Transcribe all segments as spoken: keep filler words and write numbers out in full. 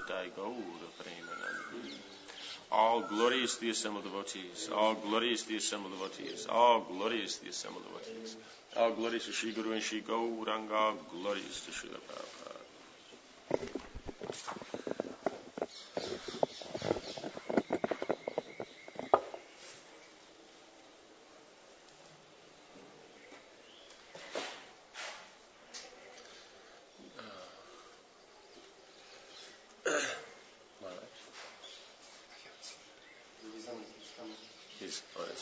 Nitai Gaura Premanandi. All glory is to the assembled devotees. All glory is to the assembled devotees. All glory is to the assembled devotees. All glory to Shri Guru and Shri Gauranga. Glory is to Srila Prabhupada. He's on his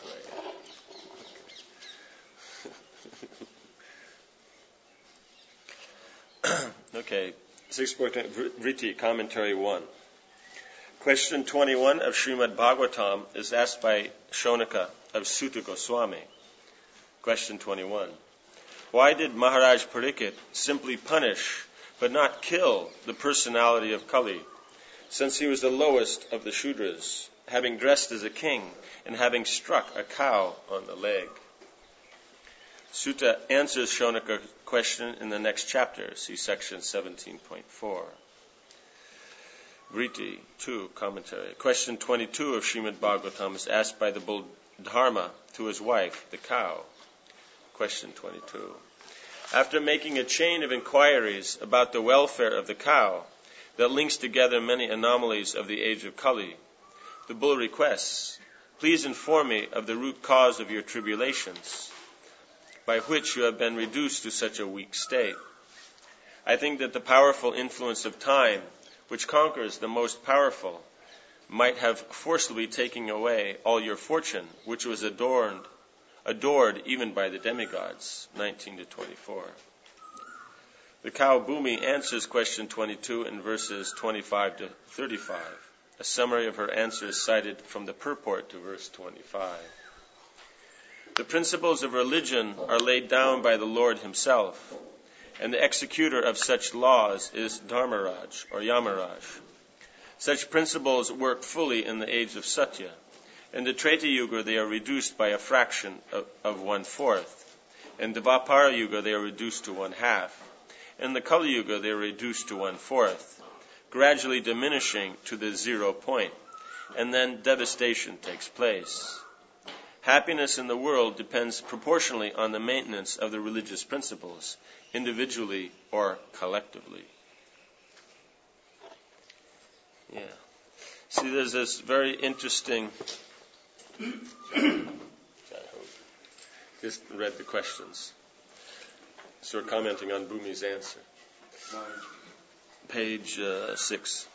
way. Okay, sixth book, Vritti, Commentary one. Question twenty-one of Srimad Bhagavatam is asked by Shonaka of Sutta Goswami. Question twenty-one. Why did Maharaj Pariksit simply punish but not kill the personality of Kali, since he was the lowest of the Shudras, having dressed as a king and having struck a cow on the leg? Sutta answers Shonaka's question in the next chapter. See section seventeen point four. Vritti two, commentary. Question twenty-two of Srimad Bhagavatam is asked by the bull Dharma to his wife, the cow. Question twenty-two. After making a chain of inquiries about the welfare of the cow that links together many anomalies of the age of Kali, the bull requests, please inform me of the root cause of your tribulations, by which you have been reduced to such a weak state. I think that the powerful influence of time, which conquers the most powerful, might have forcibly taken away all your fortune, which was adorned, adored even by the demigods. nineteen to twenty-four. The cow Bhumi answers question twenty-two in verses twenty-five to thirty-five. A summary of her answer is cited from the purport to verse twenty-five. The principles of religion are laid down by the Lord himself, and the executor of such laws is Dharmaraj or Yamaraj. Such principles work fully in the age of Satya. In the Treta Yuga they are reduced by a fraction of, of one-fourth. In the Dvapara Yuga they are reduced to one-half. In the Kali Yuga they are reduced to one-fourth, gradually diminishing to the zero point, and then devastation takes place. Happiness in the world depends proportionally on the maintenance of the religious principles, individually or collectively. Yeah. See, there's this very interesting... Just read the questions. So we're commenting on Bhumi's answer. Page uh, six.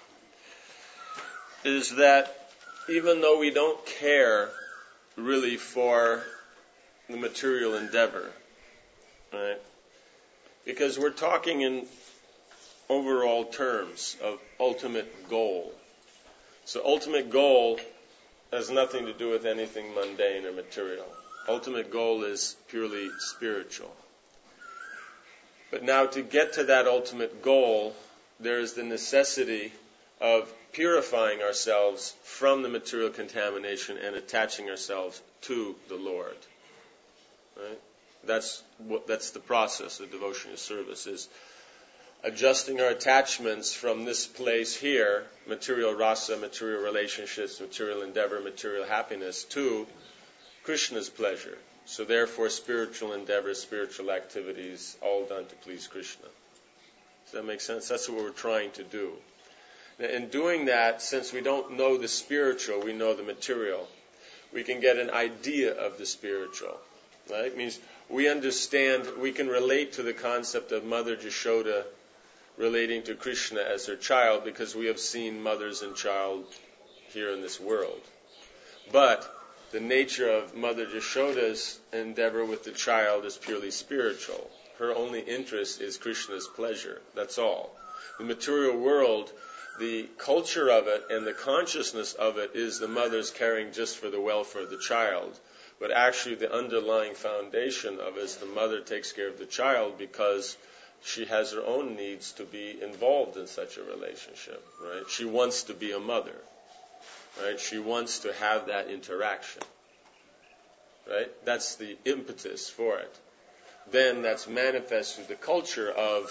Is that even though we don't care really for the material endeavor, right? Because we're talking in overall terms of ultimate goal. So ultimate goal has nothing to do with anything mundane or material. Ultimate goal is purely spiritual. But now to get to that ultimate goal, there is the necessity of purifying ourselves from the material contamination and attaching ourselves to the Lord. Right? That's what, that's the process of devotional service, is adjusting our attachments from this place here, material rasa, material relationships, material endeavor, material happiness, to Krishna's pleasure. So therefore spiritual endeavors, spiritual activities, all done to please Krishna. Does that make sense? That's what we're trying to do. In doing that, since we don't know the spiritual, we know the material, we can get an idea of the spiritual. Right? It means we understand, we can relate to the concept of Mother Jashoda relating to Krishna as her child, because we have seen mothers and child here in this world. But the nature of Mother Jashoda's endeavor with the child is purely spiritual. Her only interest is Krishna's pleasure. That's all. The material world, the culture of it and the consciousness of it is the mother's caring just for the welfare of the child. But actually the underlying foundation of it is the mother takes care of the child because she has her own needs to be involved in such a relationship. Right? She wants to be a mother. Right? She wants to have that interaction. Right? That's the impetus for it. Then that's manifest through the culture of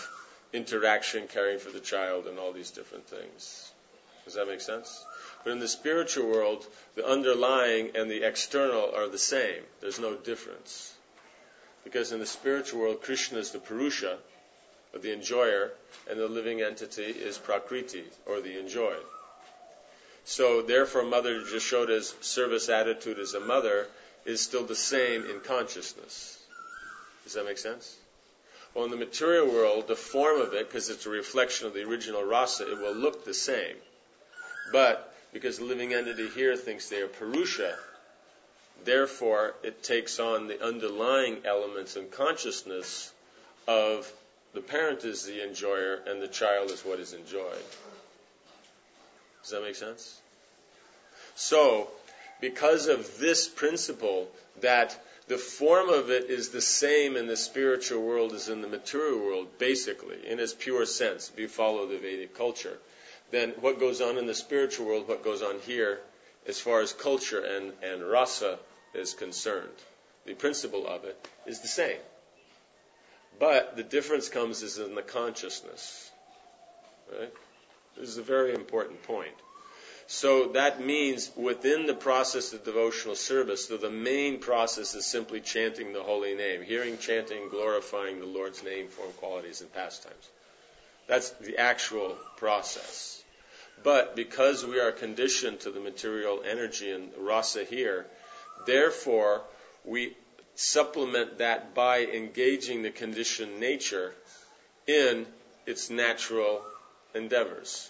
interaction, caring for the child, and all these different things. Does that make sense? But in the spiritual world, the underlying and the external are the same. There's no difference. Because in the spiritual world, Krishna is the Purusha, or the enjoyer, and the living entity is Prakriti, or the enjoyed. So therefore, Mother Jashoda's service attitude as a mother is still the same in consciousness. Does that make sense? Well, in the material world, the form of it, because it's a reflection of the original rasa, it will look the same. But because the living entity here thinks they are Purusha, therefore it takes on the underlying elements in consciousness of the parent is the enjoyer and the child is what is enjoyed. Does that make sense? So, because of this principle that the form of it is the same in the spiritual world as in the material world, basically, in its pure sense, if you follow the Vedic culture, then what goes on in the spiritual world, what goes on here, as far as culture and, and rasa is concerned, the principle of it is the same. But the difference comes is in the consciousness. Right? This is a very important point. So that means within the process of devotional service, so the main process is simply chanting the holy name, hearing, chanting, glorifying the Lord's name, form, qualities, and pastimes. That's the actual process. But because we are conditioned to the material energy and rasa here, therefore we supplement that by engaging the conditioned nature in its natural endeavors.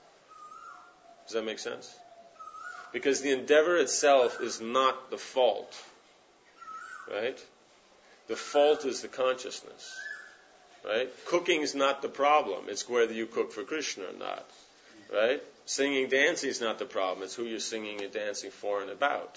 Does that make sense? Because the endeavor itself is not the fault, right? The fault is the consciousness, right? Cooking is not the problem. It's whether you cook for Krishna or not, right? Singing, dancing is not the problem. It's who you're singing and dancing for and about.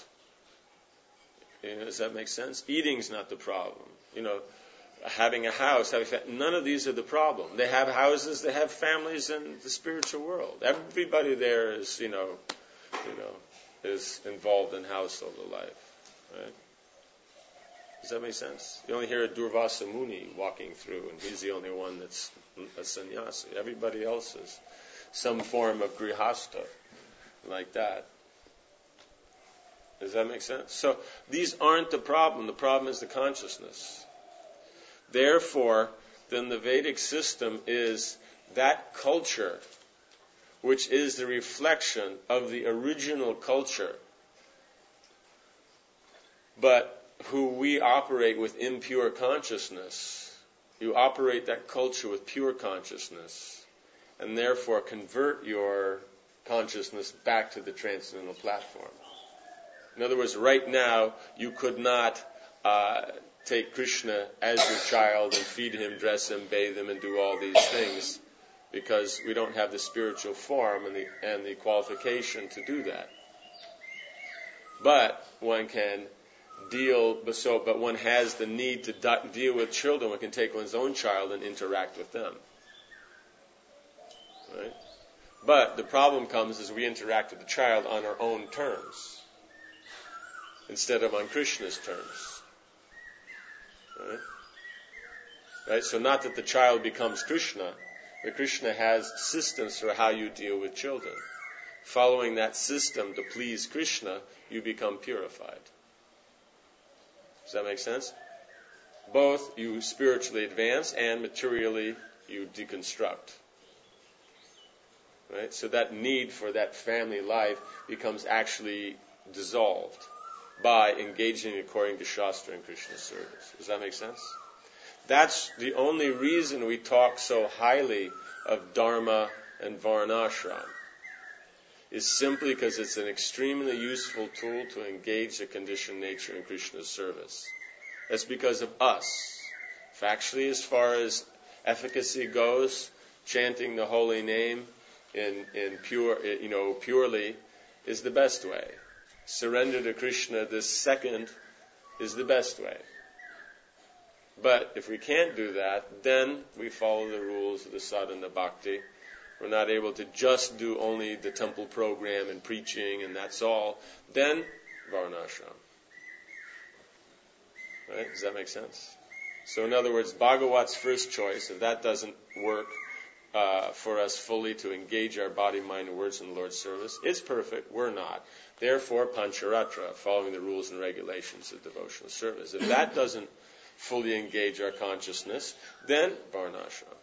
You know, does that make sense? Eating is not the problem. You know, having a house, having fa- none of these are the problem. They have houses, they have families in the spiritual world. Everybody there is, you know, you know, is involved in household life, right? Does that make sense? You only hear a Durvasa Muni walking through, and he's the only one that's a sannyasi. Everybody else is some form of grihastha, like that. Does that make sense? So these aren't the problem. The problem is the consciousness. Therefore, then the Vedic system is that culture which is the reflection of the original culture, but who we operate with impure consciousness. You operate that culture with pure consciousness, and therefore convert your consciousness back to the transcendental platform. In other words, right now, you could not uh, take Krishna as your child and feed him, dress him, bathe him, and do all these things, because we don't have the spiritual form and the, and the qualification to do that. But one can deal, so, but one has the need to do, deal with children. One can take one's own child and interact with them. Right? But the problem comes as we interact with the child on our own terms, instead of on Krishna's terms. Right? Right? So not that the child becomes Krishna, but Krishna has systems for how you deal with children. Following that system to please Krishna, you become purified. Does that make sense? Both you spiritually advance and materially you deconstruct. Right? So that need for that family life becomes actually dissolved by engaging according to Shastra and Krishna's service. Does that make sense? That's the only reason we talk so highly of Dharma and Varnashram, is simply because it's an extremely useful tool to engage the conditioned nature in Krishna's service. That's because of us. Factually, as far as efficacy goes, chanting the holy name in, in pure, you know, purely is the best way. Surrender to Krishna this second is the best way. But if we can't do that, then we follow the rules of the sadhana bhakti. We're not able to just do only the temple program and preaching and that's all. Then varnashram. Right? Does that make sense? So in other words, Bhagavat's first choice, if that doesn't work uh, for us fully to engage our body, mind, and words in the Lord's service, it's perfect, we're not. Therefore, Pancharatra, following the rules and regulations of devotional service. If that doesn't fully engage our consciousness, then Varnashram.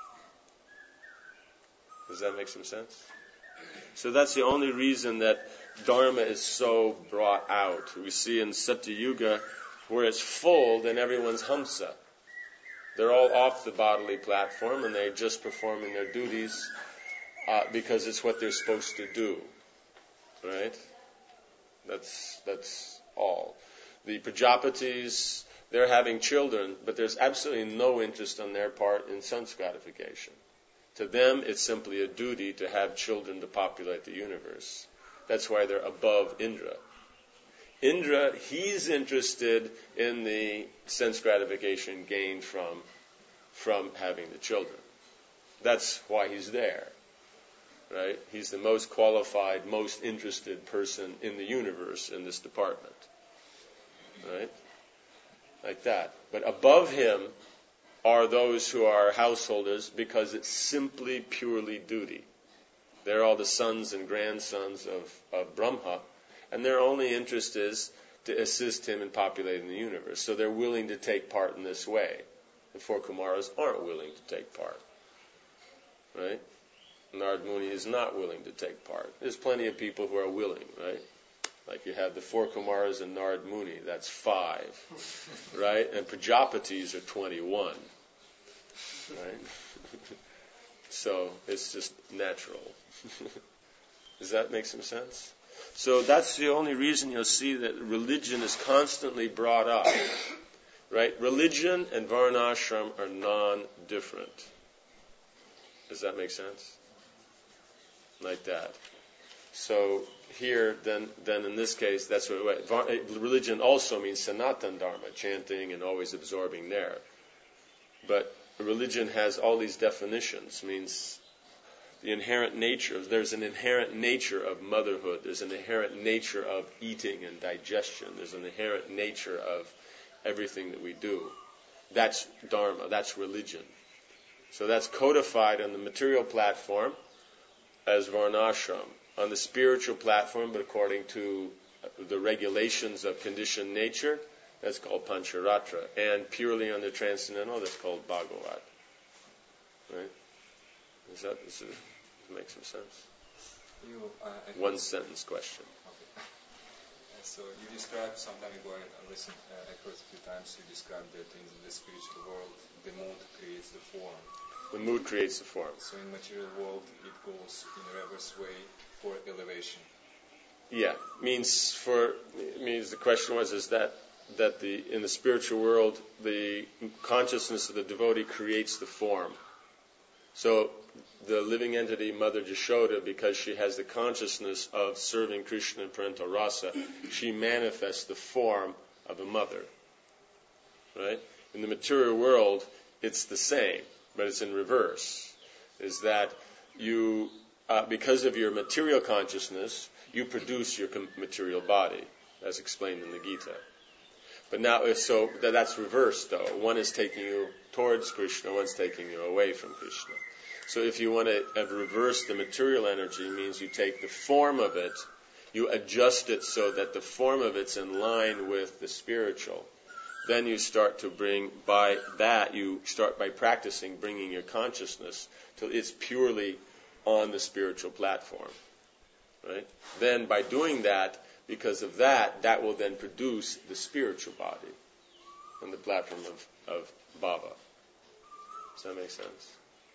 Does that make some sense? So that's the only reason that Dharma is so brought out. We see in Satya Yuga, where it's full, then everyone's Hamsa. They're all off the bodily platform and they're just performing their duties uh, because it's what they're supposed to do. Right? That's that's all. The Prajapatis, they're having children, but there's absolutely no interest on their part in sense gratification. To them, it's simply a duty to have children to populate the universe. That's why they're above Indra. Indra, he's interested in the sense gratification gained from, from having the children. That's why he's there. Right? He's the most qualified, most interested person in the universe in this department. Right? Like that. But above him are those who are householders because it's simply purely duty. They're all the sons and grandsons of, of Brahma, and their only interest is to assist him in populating the universe. So they're willing to take part in this way. The four Kumaras aren't willing to take part. Right? Narad Muni is not willing to take part. There's plenty of people who are willing, right? Like you have the four Kumaras and Narad Muni, that's five. Right? And Prajapatis are twenty-one. Right? So it's just natural. Does that make some sense? So that's the only reason you'll see that religion is constantly brought up. Right? Religion and Varnashram are non-different. Does that make sense? Like that. So here, then, then in this case, that's what religion also means Sanatan Dharma, chanting and always absorbing there. But religion has all these definitions. Means the inherent nature. There's an inherent nature of motherhood. There's an inherent nature of eating and digestion. There's an inherent nature of everything that we do. That's Dharma. That's religion. So that's codified on the material platform as Varnashram. On the spiritual platform, but according to the regulations of conditioned nature, that's called Pancharatra. And purely on the transcendental, that's called Bhagavat. Right? Does that, does it make some sense? You, uh, One sentence question. Okay. So you described some time ago, I listened, uh, I heard a few times, you described that in the spiritual world, the mood creates the form. The mood creates the form. So in material world, it goes in a reverse way for elevation. Yeah, means for means the question was is that that the in the spiritual world the consciousness of the devotee creates the form. So the living entity Mother Jashoda, because she has the consciousness of serving Krishna and parental rasa, she manifests the form of a mother. Right? In the material world, it's the same, but it's in reverse. Is that you, uh, because of your material consciousness, you produce your com- material body, as explained in the Gita. But now, if so, that's reversed, though. One is taking you towards Krishna, one's taking you away from Krishna. So if you want to have reversed the material energy, it means you take the form of it, you adjust it so that the form of it's in line with the spiritual. Then you start to bring, by that, you start by practicing bringing your consciousness till it's purely on the spiritual platform. Right? Then by doing that, because of that, that will then produce the spiritual body on the platform of, of Bhava. Does that make sense?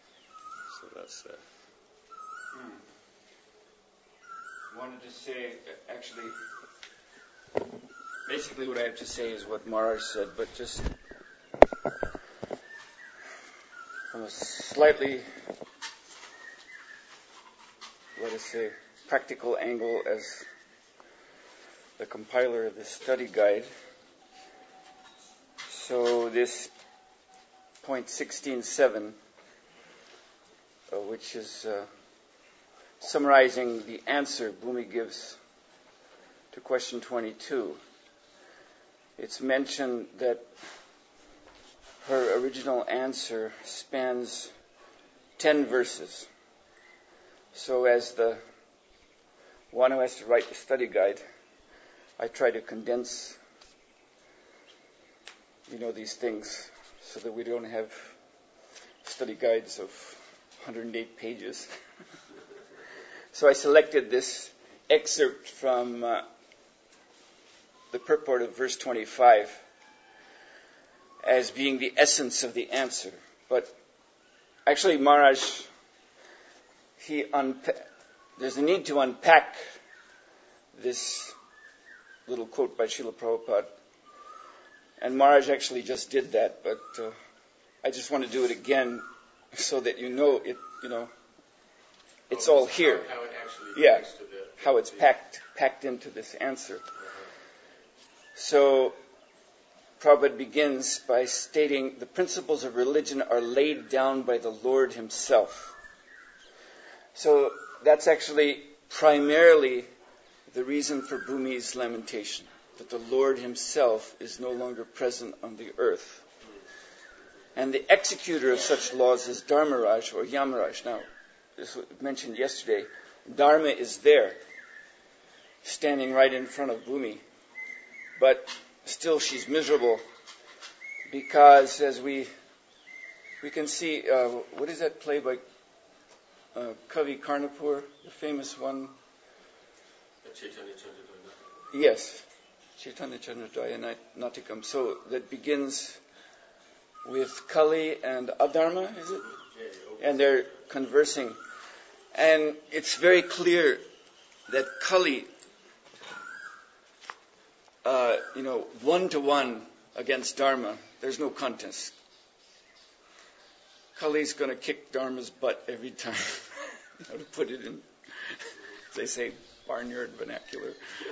So that's it. Hmm. Wanted to say, actually, basically what I have to say is what Maharaj said, but just from a slightly, let us say, practical angle as the compiler of the study guide. So this point sixteen seven, uh, which is uh, summarizing the answer Bhumi gives to question twenty-two. It's mentioned that her original answer spans ten verses. So as the one who has to write the study guide, I try to condense, you know, these things so that we don't have study guides of one hundred eight pages. So I selected this excerpt from uh, the purport of verse twenty-five as being the essence of the answer. But actually, Maharaj, he unpa- there's a need to unpack this little quote by Srila Prabhupada. And Maharaj actually just did that, but uh, I just want to do it again so that you know it, you know, it's oh, all here. How, how it actually yeah, to the, how it's the, packed packed into this answer. Uh-huh. So, Prabhupada begins by stating the principles of religion are laid down by the Lord Himself. So that's actually primarily the reason for Bhumi's lamentation, that the Lord Himself is no longer present on the earth. And the executor of such laws is Dharmaraj or Yamaraj. Now, this was mentioned yesterday. Dharma is there, standing right in front of Bhumi. But still she's miserable because, as we we can see, uh, what is that play by uh, Kavi Karnapur, the famous one? Chaitanya Chandra. Yes, Chaitanya Chandra Natikam. So that begins with Kali and Adharma, is it? And they're conversing. And it's very clear that Kali, uh, you know, one-to-one against Dharma, there's no contest. Kali's going to kick Dharma's butt every time. How to put it in, they say, barnyard vernacular.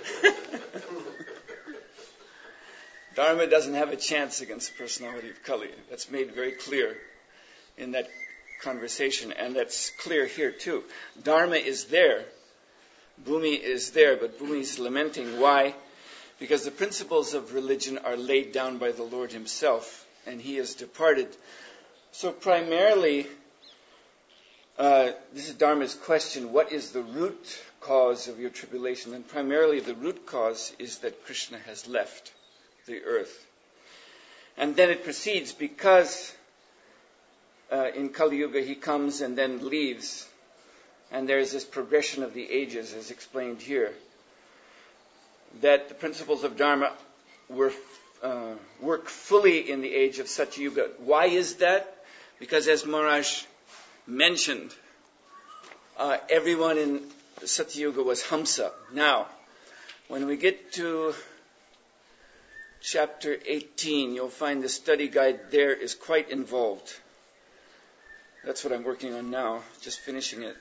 Dharma doesn't have a chance against the personality of Kali. That's made very clear in that conversation, and that's clear here too. Dharma is there, Bhumi is there, but Bhumi is lamenting. Why? Because the principles of religion are laid down by the Lord Himself, and He has departed. So primarily, uh, this is Dharma's question, what is the root cause of your tribulation? And primarily the root cause is that Krishna has left the earth. And then it proceeds, because uh, in Kali Yuga He comes and then leaves, and there's this progression of the ages as explained here, that the principles of Dharma were uh, work fully in the age of Satyuga. Why is that? Because as Maharaj mentioned, uh, everyone in Satyuga was Hamsa. Now, when we get to chapter eighteen, you'll find the study guide there is quite involved. That's what I'm working on now, just finishing it.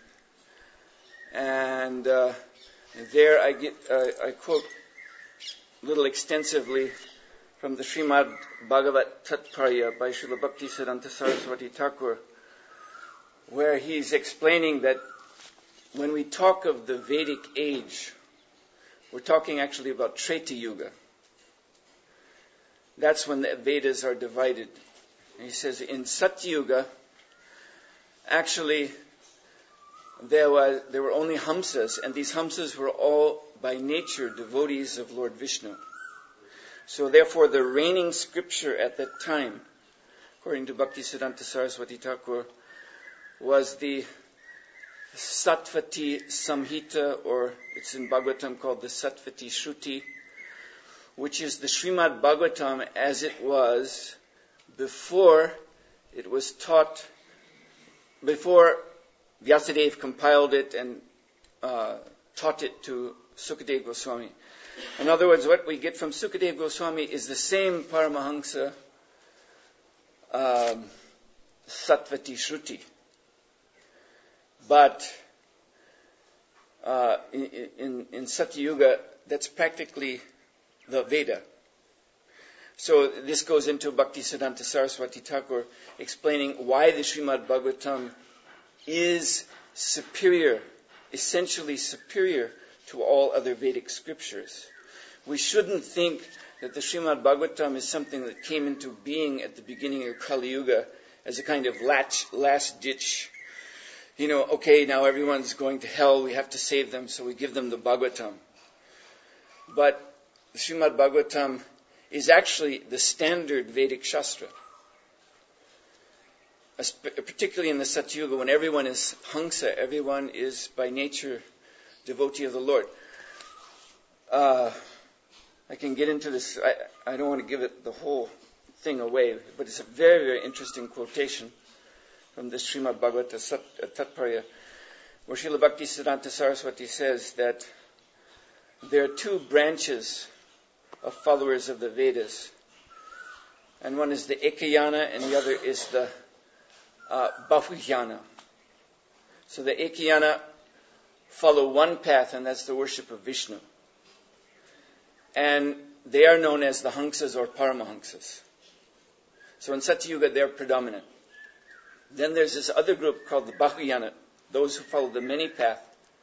And uh, there I get uh, I quote a little extensively from the Srimad Bhagavat Tatparya by Srila Bhaktisiddhanta Saraswati Thakur, where he's explaining that when we talk of the Vedic age, we're talking actually about Treta Yuga. That's when the Vedas are divided. And he says in Satyuga, actually, there was there were only Hamsas, and these Hamsas were all by nature devotees of Lord Vishnu. So therefore, the reigning scripture at that time, according to Bhaktisiddhanta Saraswati Thakur, was the Satvati Samhita, or it's in Bhagavatam called the Satvati Shruti, which is the Srimad Bhagavatam as it was before it was taught, before Vyasadeva compiled it and uh, taught it to Sukadeva Goswami. In other words, what we get from Sukadeva Goswami is the same Paramahansa um, Satvati Shruti. But uh, in, in, in Satyuga, that's practically the Veda. So this goes into Bhaktisiddhanta Saraswati Thakur explaining why the Srimad Bhagavatam is superior, essentially superior to all other Vedic scriptures. We shouldn't think that the Srimad Bhagavatam is something that came into being at the beginning of Kali Yuga as a kind of latch, last ditch. You know, okay, now everyone's going to hell, we have to save them, so we give them the Bhagavatam. But the Srimad Bhagavatam is actually the standard Vedic Shastra. Particularly in the Satyuga, when everyone is Hamsa, everyone is by nature devotee of the Lord. Uh, I can get into this, I, I don't want to give it the whole thing away, but it's a very, very interesting quotation from the Srimad Bhagavata Tatparya, where Srila Bhaktisiddhanta Saraswati says that there are two branches of followers of the Vedas, and one is the Ekayana and the other is the uh, Bahuyana. So the Ekayana follow one path, and that's the worship of Vishnu. And they are known as the Hamsas or Paramahamsas. So in Satyuga, they're predominant. Then there's this other group called the Bahuyana, those who follow the many path.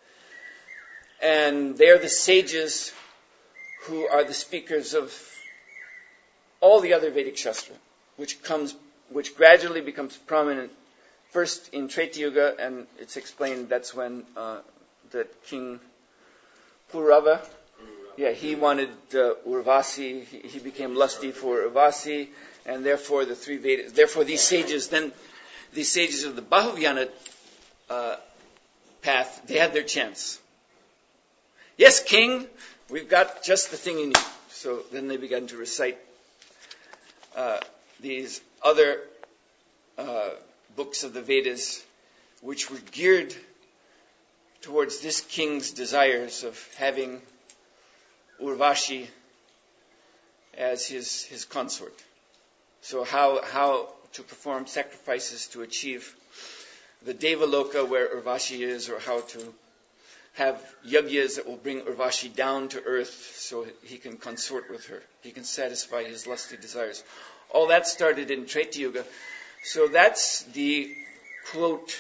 And they are the sages who are the speakers of all the other Vedic Shastra, which comes, which gradually becomes prominent first in Treta Yuga, and it's explained that's when uh, that King Purava, yeah, he wanted uh, Urvasi, he, he became lusty for Urvasi, and therefore the three Vedas, therefore these sages, then these sages of the Bahuyana uh, path, they had their chance. Yes, king, we've got just the thing you need. So then they began to recite uh, these other uh, books of the Vedas, which were geared towards this king's desires of having Urvashi as his, his consort. So how how to perform sacrifices to achieve the Devaloka where Urvashi is, or how to have yagyas that will bring Urvashi down to earth so he can consort with her. He can satisfy his lusty desires. All that started in Treta Yuga. So that's the, quote,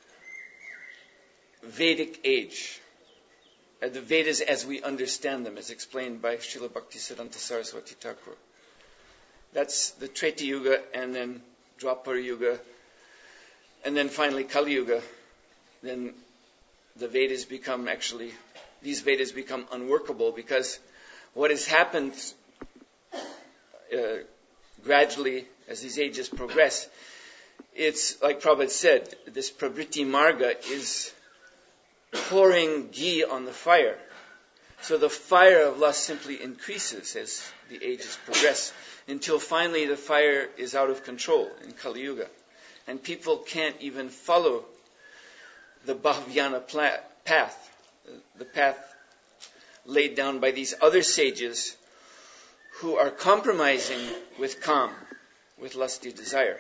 Vedic age. Uh, the Vedas as we understand them, as explained by Srila Bhaktisiddhanta Saraswati Thakur. That's the Treta Yuga, and then Dwapara Yuga, and then finally Kali Yuga. Then the Vedas become actually, these Vedas become unworkable, because what has happened uh, gradually as these ages progress, it's like Prabhupada said, this Pravriti Marga is pouring ghee on the fire. So the fire of lust simply increases as the ages progress, until finally the fire is out of control in Kali Yuga. And people can't even follow the Bahuyana path, the path laid down by these other sages who are compromising with Kam, with lusty desire.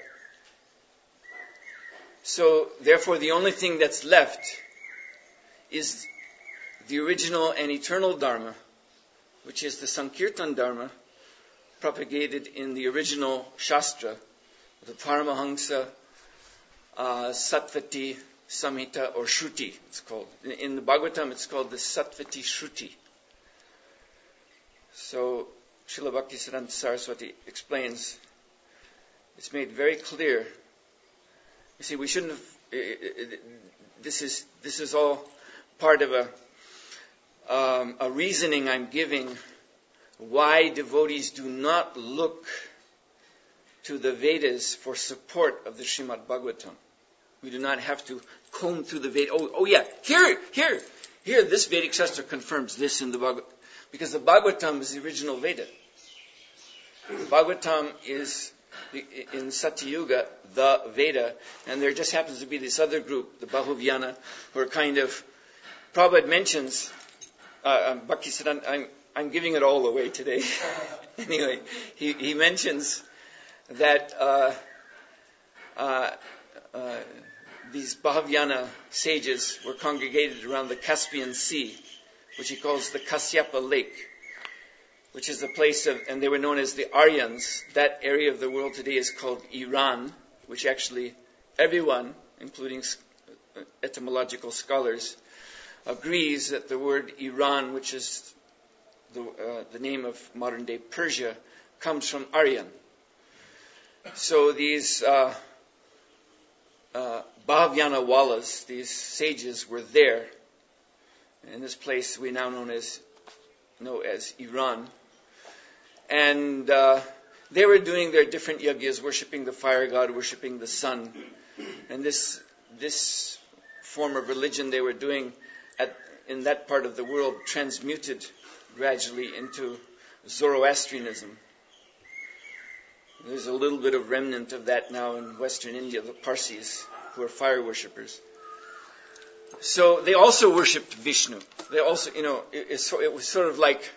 So therefore the only thing that's left is the original and eternal Dharma, which is the Sankirtan Dharma, propagated in the original Shastra, the Paramahamsa uh, Sattvati Samhita, or Shruti, it's called. In, in the Bhagavatam, it's called the Sattvati Shruti. So, Srila Bhaktisiddhanta Saraswati explains, it's made very clear. You see, we shouldn't have, this is, this is all part of a, um, a reasoning I'm giving why devotees do not look to the Vedas for support of the Srimad Bhagavatam. We do not have to comb through the Vedas. Oh, oh yeah, here, here, here, this Vedic Shastra confirms this in the Bhagavatam. Because the Bhagavatam is the original Veda. The Bhagavatam is, in Satyuga, the Veda, and there just happens to be this other group, the Bahuyana, who are kind of, Prabhupada mentions, uh, Bhaktisiddhanta, I'm, I'm giving it all away today. Anyway, he, he mentions that uh, uh, uh, these Bahuyana sages were congregated around the Caspian Sea, which he calls the Kasyapa Lake, which is the place of, and they were known as the Aryans. That area of the world today is called Iran, which actually everyone, including etymological scholars, agrees that the word Iran, which is the, uh, the name of modern-day Persia, comes from Aryan. So these uh, uh, Bhavyana Walas, these sages, were there in this place we now know as, know as Iran. And uh, they were doing their different yagyas, worshipping the fire god, worshipping the sun. And this this form of religion they were doing at, in that part of the world transmuted gradually into Zoroastrianism. There's a little bit of remnant of that now in Western India, the Parsis, who are fire worshippers. So they also worshipped Vishnu. They also, you know, it, it, it was sort of like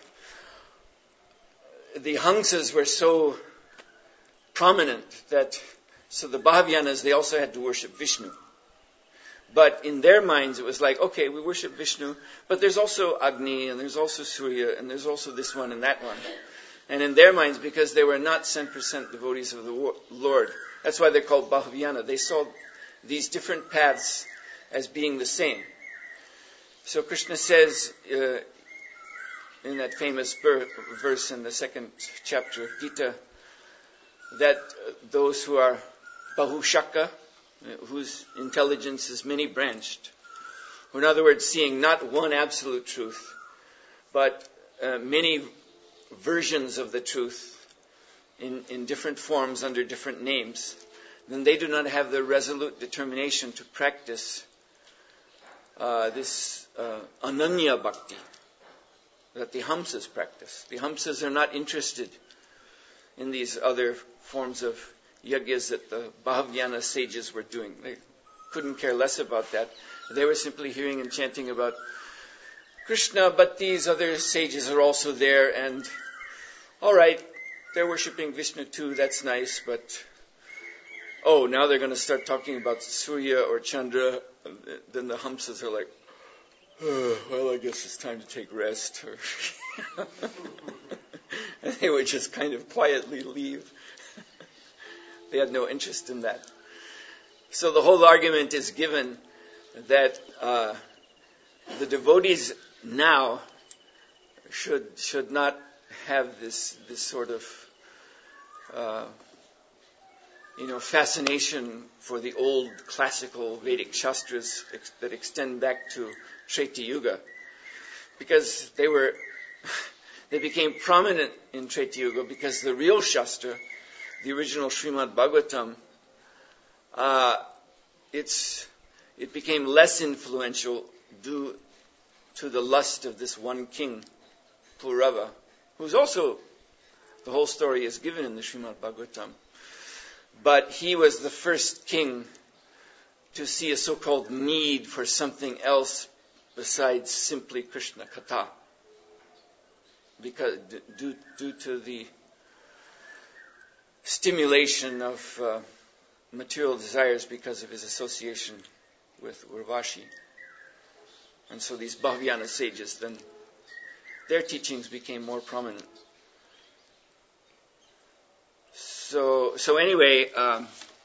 the Hamsas were so prominent that, so the Bhavyanas, they also had to worship Vishnu. But in their minds, it was like, okay, we worship Vishnu, but there's also Agni, and there's also Surya, and there's also this one and that one. And in their minds, because they were not one hundred percent devotees of the Lord, that's why they're called Bhavyana. They saw these different paths as being the same. So Krishna says uh, in that famous ber- verse in the second chapter of Gita, that uh, those who are Bahushaka, whose intelligence is many-branched, who in other words seeing not one absolute truth, but uh, many versions of the truth in, in different forms under different names, then they do not have the resolute determination to practice uh, this uh, Ananya Bhakti that the Hamsas practice. The Hamsas are not interested in these other forms of yagyas that the Bhavyana sages were doing. They couldn't care less about that. They were simply hearing and chanting about Krishna, but these other sages are also there, and all right, they're worshipping Vishnu too, that's nice, but oh, now they're going to start talking about Surya or Chandra, then the Hamsas are like, oh, well, I guess it's time to take rest. And they would just kind of quietly leave. They had no interest in that. So the whole argument is given that uh, the devotees now should should not have this this sort of uh, you know fascination for the old classical Vedic Shastras ex- that extend back to Treta Yuga, because they were they became prominent in Treta Yuga because the real Shastra, the original Srimad Bhagavatam, uh, it's it became less influential due to the lust of this one king, Purava, who's also, the whole story is given in the Srimad Bhagavatam. But he was the first king to see a so-called need for something else besides simply Krishna Katha, because due, due to the stimulation of uh, material desires because of his association with Urvashi. And so these Bhavyana sages, then their teachings became more prominent. So, so anyway, um,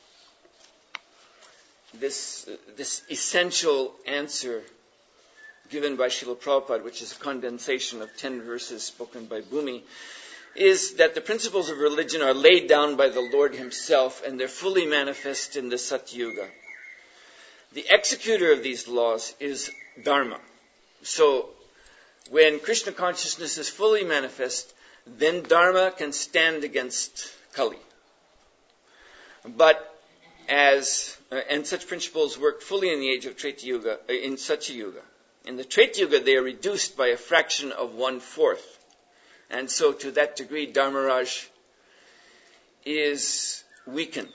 this this essential answer given by Srila Prabhupada, which is a condensation of ten verses spoken by Bhumi, is that the principles of religion are laid down by the Lord Himself, and they're fully manifest in the Satyuga. The executor of these laws is Dharma. So, when Krishna consciousness is fully manifest, then Dharma can stand against Kali. But as, uh, and such principles work fully in the age of Treta Yuga, uh, in Satya Yuga. In the Treta Yuga, they are reduced by a fraction of one-fourth. And so to that degree, Dharmaraj is weakened.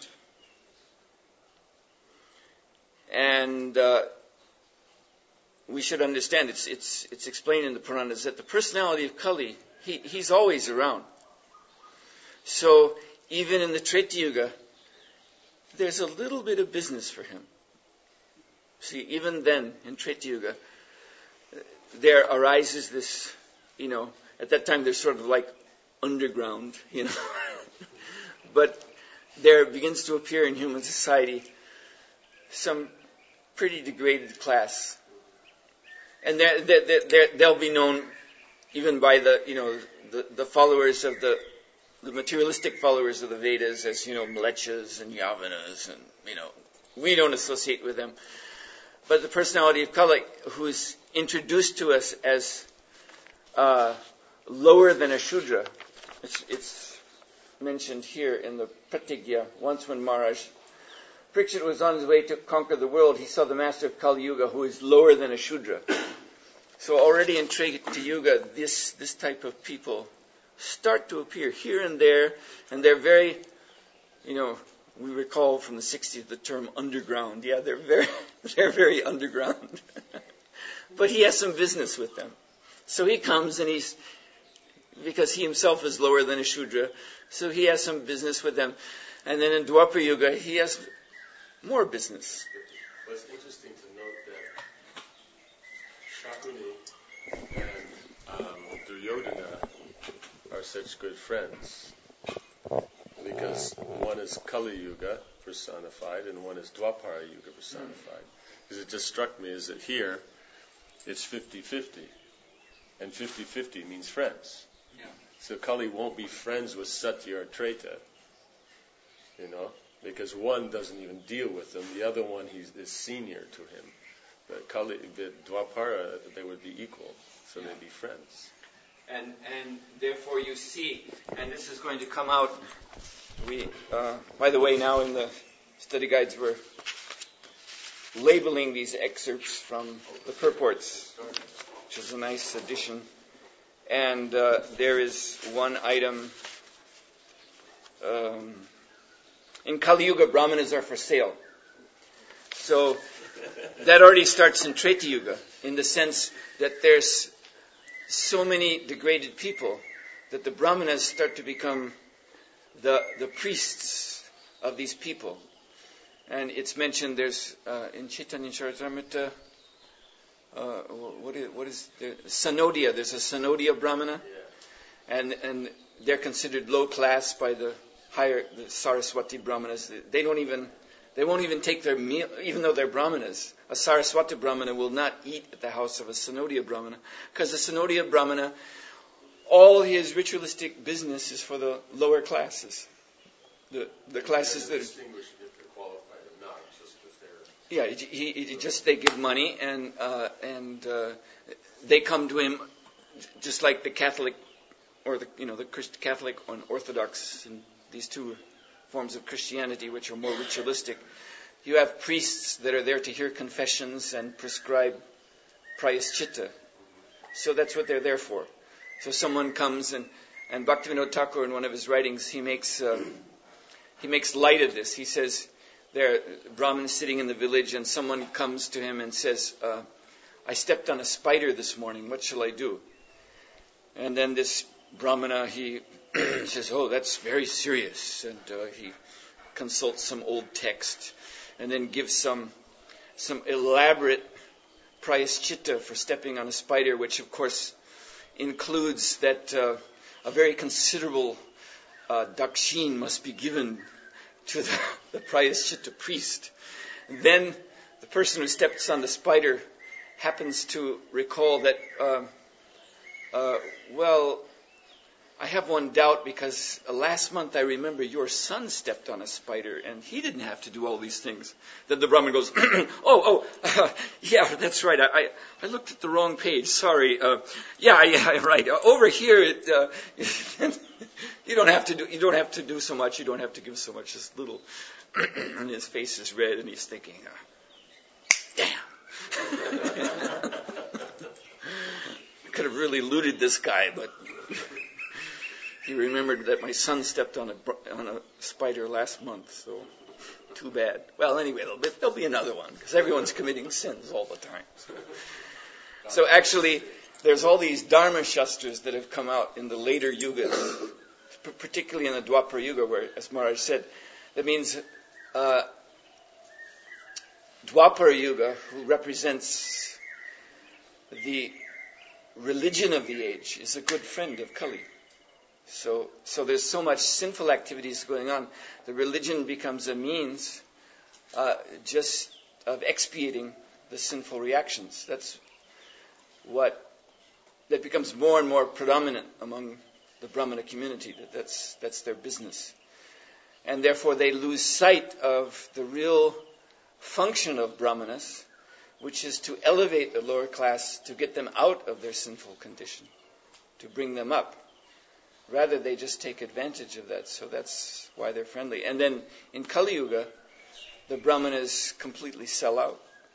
And uh, we should understand, it's, it's, it's explained in the Puranas, that the personality of Kali, he, he's always around. So even in the Treta Yuga, there's a little bit of business for him. See, even then, in Treta Yuga, there arises this, you know, at that time they're sort of like underground, you know. But there begins to appear in human society some pretty degraded class. And they're, they're, they're, they'll be known even by the, you know, the, the followers of the, the materialistic followers of the Vedas as, you know, Mlechas and Yavanas, and, you know, we don't associate with them. But the personality of Kali, who is introduced to us as uh, lower than a Shudra, it's, it's mentioned here in the Pratigya. Once when Maharaj Parikshit was on his way to conquer the world, he saw the master of Kali Yuga, who is lower than a Shudra. So already in Traita Yuga, this this type of people start to appear here and there, and they're very, you know, we recall from the sixties the term underground. Yeah, they're very they're very underground. But he has some business with them. So he comes and he's, because he himself is lower than a Shudra, so he has some business with them. And then in Dwapara Yuga, he has more business. Well, it's interesting to note that Shakuni and um, Duryodhana are such good friends, because one is Kali Yuga personified and one is Dwapara Yuga personified. Because it just struck me is that here it's fifty-fifty, and fifty-fifty means friends. Yeah. So Kali won't be friends with Satya or Treta, you know, because one doesn't even deal with them, the other one he's, is senior to him. But Kali, the Dwapara, they would be equal, so yeah. They'd be friends. And and therefore you see, and this is going to come out. We, uh, by the way, now in the study guides we're labeling these excerpts from the purports, which is a nice addition. And uh, there is one item. Um, in Kali Yuga, Brahmanas are for sale. So that already starts in Treta Yuga, in the sense that there's so many degraded people that the Brahmanas start to become the the priests of these people. And it's mentioned there's uh, in Chaitanya Charitamrita, uh, what is, what is there? Sanodia, there's a Sanodia Brahmana, yeah. and and they're considered low class by the higher the Saraswati Brahmanas. They don't even they won't even take their meal, even though they're Brahmanas. A Saraswati Brahmana will not eat at the house of a Sanodia Brahmana, because the Sanodia Brahmana, all his ritualistic business is for the lower classes, the the classes that. Distinguish if they're qualified or not, just because they're. Yeah, he, he, he just they give money and uh, and uh, they come to him, just like the Catholic, or the you know the Christ, Catholic and Orthodox, and these two forms of Christianity which are more ritualistic. You have priests that are there to hear confessions and prescribe prayaschitta. So that's what they're there for. So someone comes and and Bhaktivinoda Thakur in one of his writings he makes uh, he makes light of this. He says there are Brahmins sitting in the village and someone comes to him and says, uh, "I stepped on a spider this morning. What shall I do?" And then this Brahmana he says, "Oh, that's very serious," and uh, he consults some old text and then gives some some elaborate prayaschitta for stepping on a spider, which of course includes that uh, a very considerable uh, dakshin must be given to the, the prayaschitta priest. And then the person who steps on the spider happens to recall that, uh, uh, well, I have one doubt because uh, last month I remember your son stepped on a spider and he didn't have to do all these things. Then the Brahmin goes, oh, oh, uh, yeah, that's right. I, I, I looked at the wrong page. Sorry. Uh, yeah, yeah, right. Uh, over here, it, uh, you don't have to do. You don't have to do so much. You don't have to give so much. Just little. And his face is red, and he's thinking, uh, damn. Could have really looted this guy, but. He remembered that my son stepped on a on a spider last month, so too bad. Well, anyway, there'll be, there'll be another one, because everyone's committing sins all the time. So. so actually, there's all these Dharma Shastras that have come out in the later yugas, particularly in the Dwapara Yuga, where, as Maharaj said, that means uh, Dwapara Yuga, who represents the religion of the age, is a good friend of Kali. So, so there's so much sinful activities going on. The religion becomes a means uh, just of expiating the sinful reactions. That's what that becomes more and more predominant among the Brahmana community, that that's, that's their business. And therefore they lose sight of the real function of Brahmanas, which is to elevate the lower class, to get them out of their sinful condition, to bring them up. Rather, they just take advantage of that, so that's why they're friendly. And then in Kali Yuga, the Brahmanas completely sell out.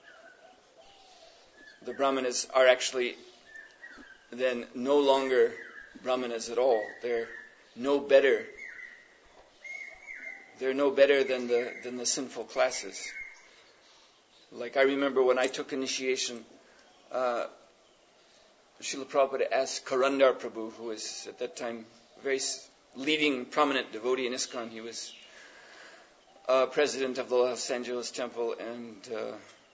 The Brahmanas are actually then no longer Brahmanas at all. They're no better. They're no better than the than the sinful classes. Like I remember when I took initiation, uh, Srila Prabhupada asked Karandar Prabhu, who was at that time a very leading, prominent devotee in ISKCON. He was uh, president of the Los Angeles Temple, and uh,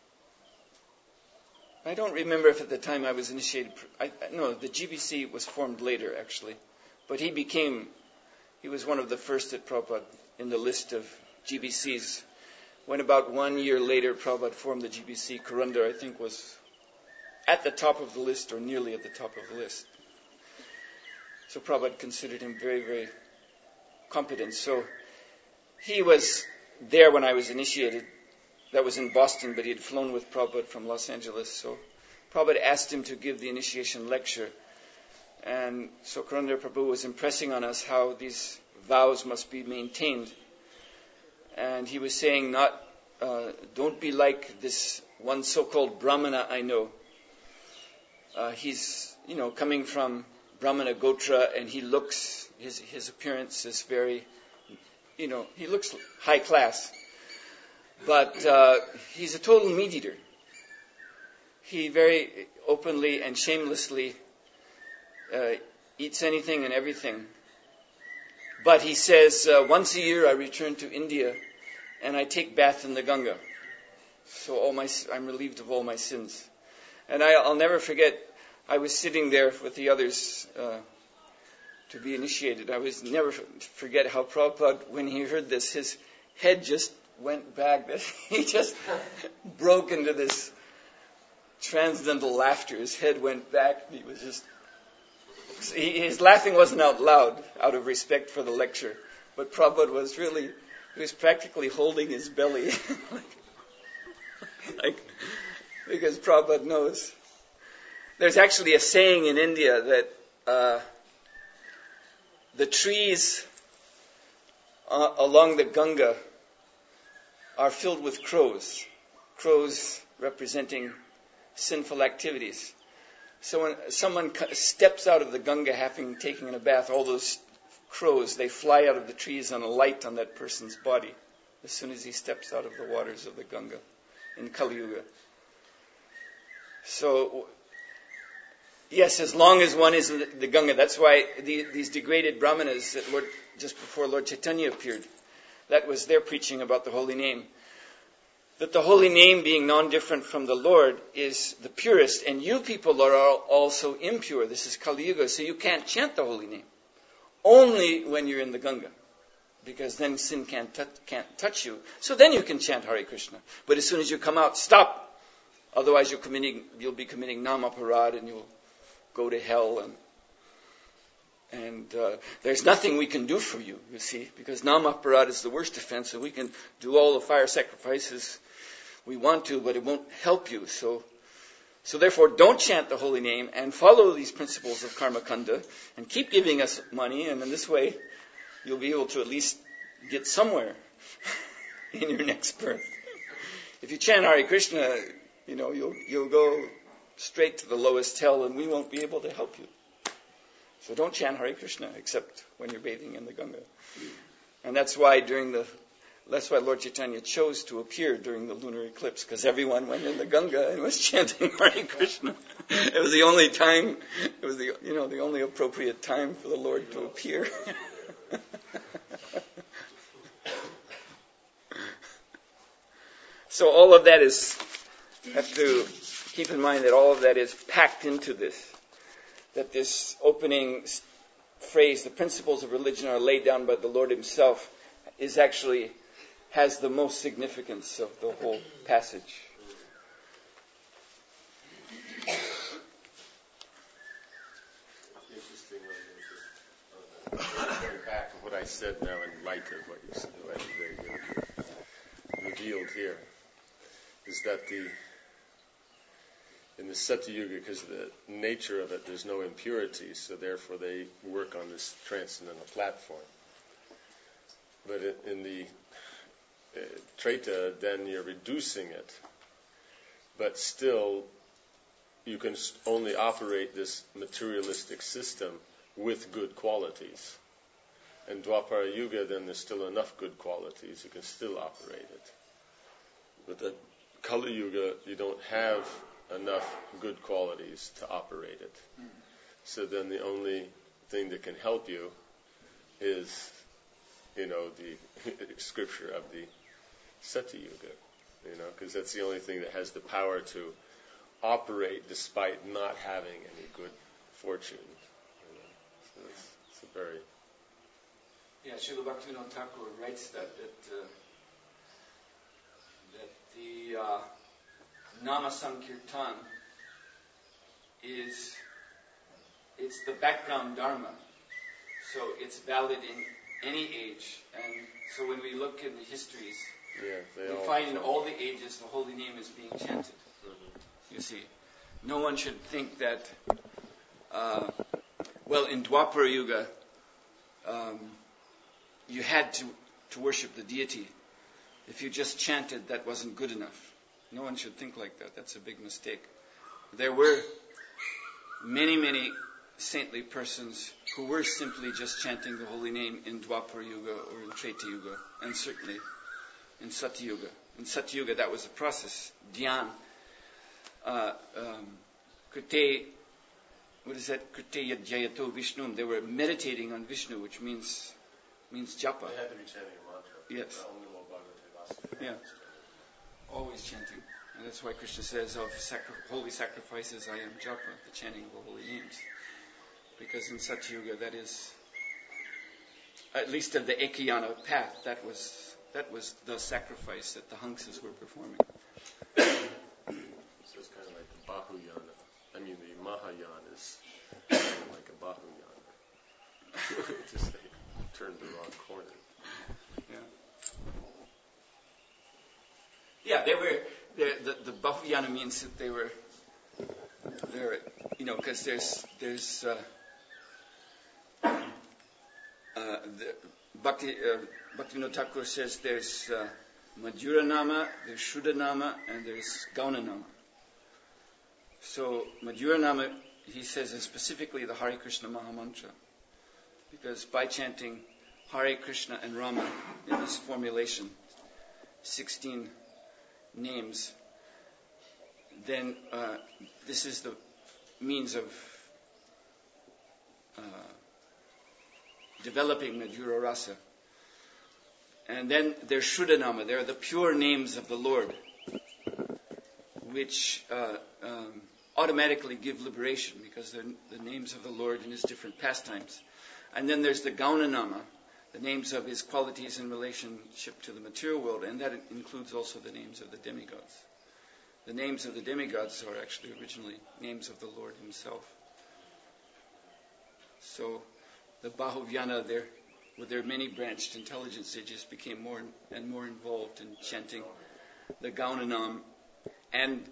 I don't remember if at the time I was initiated. I, no, the G B C was formed later, actually. But he became, he was one of the first at Prabhupada in the list of G B Cs. When about one year later Prabhupada formed the G B C, Karandar, I think, was at the top of the list or nearly at the top of the list. So Prabhupada considered him very, very competent. So he was there when I was initiated. That was in Boston, but he had flown with Prabhupada from Los Angeles. So Prabhupada asked him to give the initiation lecture. And so Karandar Prabhu was impressing on us how these vows must be maintained. And he was saying, not, uh, don't be like this one so-called Brahmana I know. Uh, he's, you know, coming from Brahmana Gotra, and he looks, his his appearance is very, you know, he looks high class. But uh, he's a total meat eater. He very openly and shamelessly uh, eats anything and everything. But he says, uh, once a year I return to India and I take bath in the Ganga. So all my, I'm relieved of all my sins. And I, I'll never forget, I was sitting there with the others uh, to be initiated. I was never forget how Prabhupada, when he heard this, his head just went back. He just broke into this transcendental laughter. His head went back. He was just... He, his laughing wasn't out loud, out of respect for the lecture. But Prabhupada was really... He was practically holding his belly. like, like, because Prabhupada knows. There's actually a saying in India that uh, the trees uh, along the Ganga are filled with crows. Crows representing sinful activities. So when someone steps out of the Ganga having taken a bath, all those crows, they fly out of the trees and alight on that person's body as soon as he steps out of the waters of the Ganga in Kali Yuga. So, yes, as long as one is in the Ganga, that's why the, these degraded Brahmanas that Lord, just before Lord Chaitanya appeared, that was their preaching about the holy name. That the holy name, being non-different from the Lord, is the purest, and you people are all also impure. This is Kali Yuga, so you can't chant the holy name. Only when you're in the Ganga, because then sin can't, t- can't touch you. So then you can chant Hare Krishna. But as soon as you come out, stop. Otherwise you're committing, you'll be committing namaparad and you'll go to hell. And and uh, there's nothing we can do for you, you see, because namaparad is the worst offense, and we can do all the fire sacrifices we want to, but it won't help you. So, so therefore, don't chant the holy name and follow these principles of Karma Kanda and keep giving us money, and in this way, you'll be able to at least get somewhere in your next birth. If you chant Hare Krishna, you know, you'll you'll go straight to the lowest hell, and we won't be able to help you. So don't chant Hare Krishna except when you're bathing in the Ganga. And that's why during the, that's why Lord Chaitanya chose to appear during the lunar eclipse, because everyone went in the Ganga and was chanting Hare Krishna. It was the only time, it was the, you know, the only appropriate time for the Lord to appear. So all of that is, have to keep in mind that all of that is packed into this. That this opening phrase, the principles of religion are laid down by the Lord Himself, is actually, has the most significance of the whole passage. I said now in light of what you said, what you revealed here, is that the in the Satyuga, because of the nature of it, there's no impurity, so therefore they work on this transcendental platform. But in the uh, Treta, then you're reducing it, but still you can only operate this materialistic system with good qualities. And Dwapara Yuga, then there's still enough good qualities, you can still operate it. But the Kali Yuga, you don't have enough good qualities to operate it. Mm. So then the only thing that can help you is, you know, the scripture of the Satyuga, you know, because that's the only thing that has the power to operate despite not having any good fortune. You know? So it's, it's a very... Yeah, Srila Bhaktivinoda Thakur writes that, that, uh, that the uh, Nama Sankirtan is, it's the background dharma. So it's valid in any age. And so when we look in the histories, yeah, we find in all the ages the holy name is being chanted. Mm-hmm. You see, no one should think that, uh, well, in Dwapara Yuga, um, you had to, to worship the deity. If you just chanted, that wasn't good enough. No one should think like that. That's a big mistake. There were many, many saintly persons who were simply just chanting the holy name in Dwapara Yuga or in Treta Yuga, and certainly in Satyuga. In Satyuga, that was the process. Dhyan, uh, um, Krite, what is that? Krite Yadjayato Vishnum. They were meditating on Vishnu, which means means japa. They had to be chanting a mantra. Yes. Yeah. Always chanting. And that's why Krishna says of sacri- holy sacrifices, I am japa, the chanting of the holy names. Because in Satyuga, that is, at least of the Ekayana path, that was that was the sacrifice that the Hangsas were performing. So it's kind of like the Bahuyana. I mean, the Mahayana is kind of like a Bahuyana. Just they turned the wrong corner. Yeah. Yeah, they were. The the Bahuyana means that they were. They were, you know, because there's there's. Uh, Uh, the Bhakti, uh, Bhaktivinoda Thakur says there's uh, Madhura Nama, there's Shuddha Nama, and there's Gauna Nama. So Madhura Nama, he says, is specifically the Hare Krishna Mahamantra. Because by chanting Hare Krishna and Rama in this formulation, sixteen names, then uh, this is the means of uh, developing Madhura Rasa. And then there's Shuddhanama. They're the pure names of the Lord, which uh, um, automatically give liberation because they're the names of the Lord in His different pastimes. And then there's the Gaunanama, the names of His qualities in relationship to the material world, and that includes also the names of the demigods. The names of the demigods are actually originally names of the Lord Himself. So the Bahuvyana, there, with their many branched intelligence, they just became more and more involved in chanting the Gaunanam and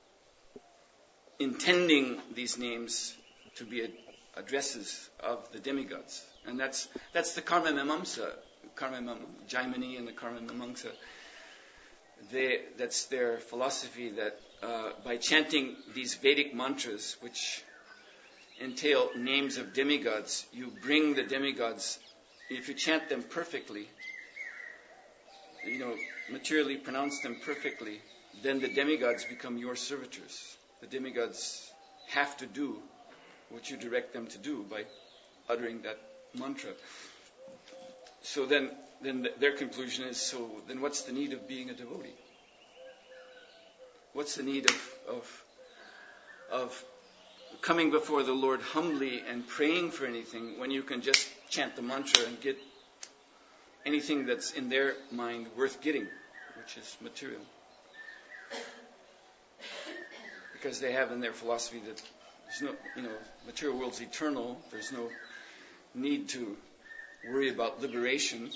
intending these names to be addresses of the demigods. And that's that's the Karma Mimamsa, Karma Mimamsa, Jaimini and the Karma Mimamsa. They, that's their philosophy that uh, by chanting these Vedic mantras, which entail names of demigods, you bring the demigods, if you chant them perfectly, you know, materially pronounce them perfectly, then the demigods become your servitors. The demigods have to do what you direct them to do by uttering that mantra. So then, then their conclusion is, so then what's the need of being a devotee? What's the need of, of, of coming before the Lord humbly and praying for anything when you can just chant the mantra and get anything that's in their mind worth getting, which is material. Because they have in their philosophy that there's no, you know, material world's eternal, there's no need to worry about liberation.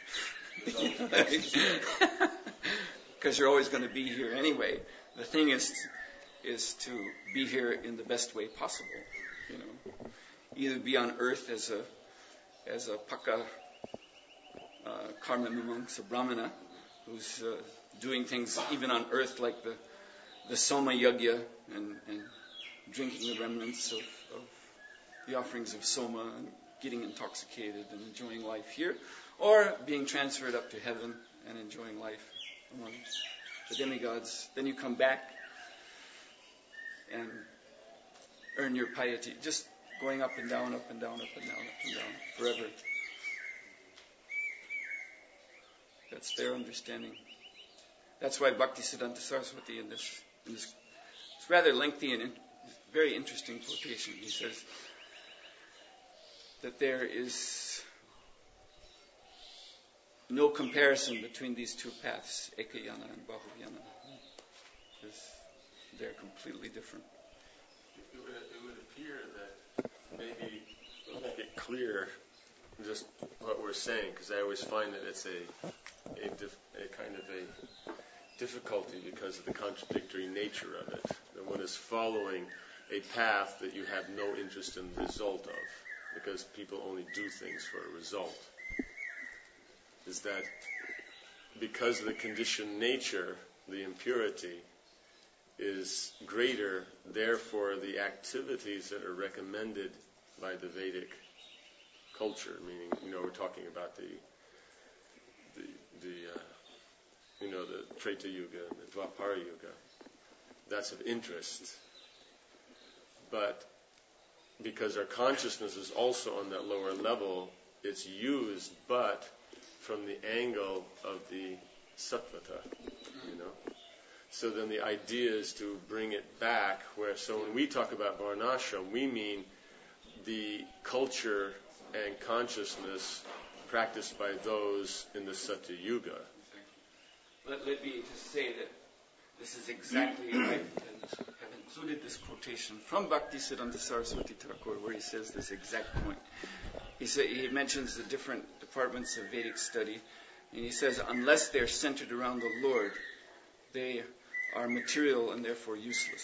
Because you're always going to be here anyway. The thing is, is to be here in the best way possible. You know, either be on earth as a as a paka uh, karma mimamsa, a brahmana, who's uh, doing things even on earth like the the soma yagya and, and drinking the remnants of, of the offerings of soma and getting intoxicated and enjoying life here, or being transferred up to heaven and enjoying life among the demigods. Then you come back and earn your piety, just going up and down, up and down, up and down, up and down, forever. That's their understanding. That's why Bhaktisiddhanta Saraswati in this, in this it's rather lengthy and in, very interesting quotation. He says that there is no comparison between these two paths, Ekayana and Bahuyana. Because they're completely different. It would, it would appear that maybe we'll make it clear just what we're saying, because I always find that it's a a, dif, a kind of a difficulty because of the contradictory nature of it. That one is following a path that you have no interest in the result of, because people only do things for a result. Is that because of the conditioned nature, the impurity is greater, therefore the activities that are recommended by the Vedic culture, meaning, you know, we're talking about the the, the uh, you know, the Treta Yuga and the Dwapara Yuga, that's of interest. But because our consciousness is also on that lower level, it's used but from the angle of the sattvata, you know. So then the idea is to bring it back where, so when we talk about varnashram, we mean the culture and consciousness practiced by those in the Satya Yuga. Let, let me just say that this is exactly, I have included this quotation from Bhaktisiddhanta Saraswati Thakur where he says this exact point. He, say, he mentions the different departments of Vedic study, and he says unless they're centered around the Lord, they are material and therefore useless.